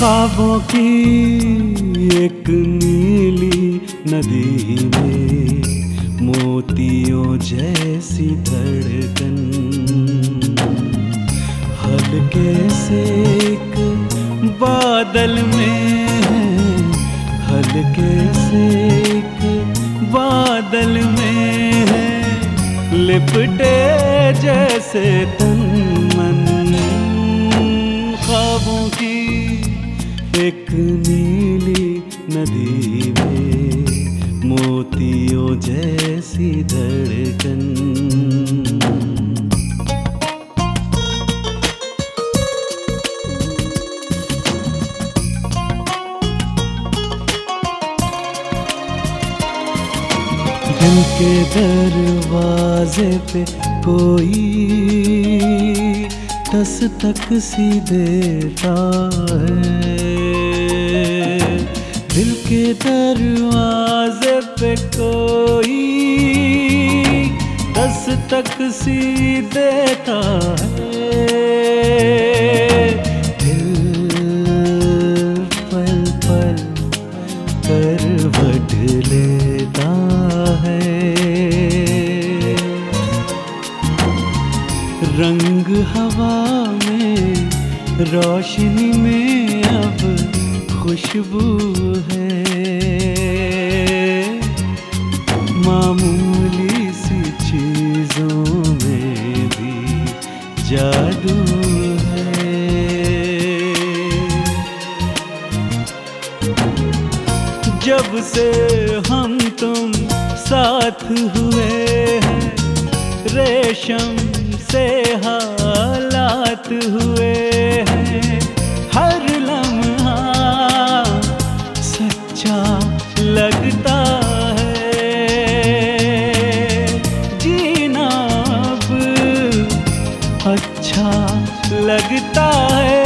ख्वाबों की एक नीली नदी में मोतियों जैसी धड़कन, हल्के से एक बादल में है, हल्के से एक बादल में है, लिपटे जैसे तन मन। ख्वाबों की एक नीली नदी में मोतियों जैसी धड़कन। दिल के दरवाजे पे कोई दस्तक सी देता है, दिल के दरवाजे पे कोई दस्तक सी देता है। दिल पल पल करवट लेता है, रंग हवा में रोशनी में अब खुशबू है, मामूली सी चीजों में भी जादू है। जब से हम तुम साथ हुए हैं, रेशम से हालात हुए हैं, हर लम्हा सच्चा लगता है, जीना अब अच्छा लगता है।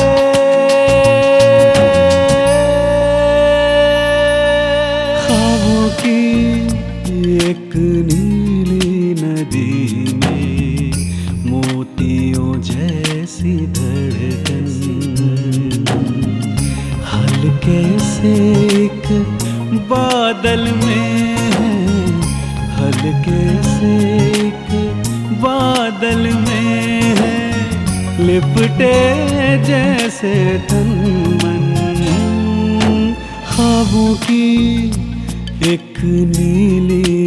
ख्वाबों की एक नीली नदी में मोतियों जैसी धड़कन, हल्के से एक बादल में है, हल्के से एक बादल में है, लिपटे जैसे तन मन। ख्वाबों की एक नीली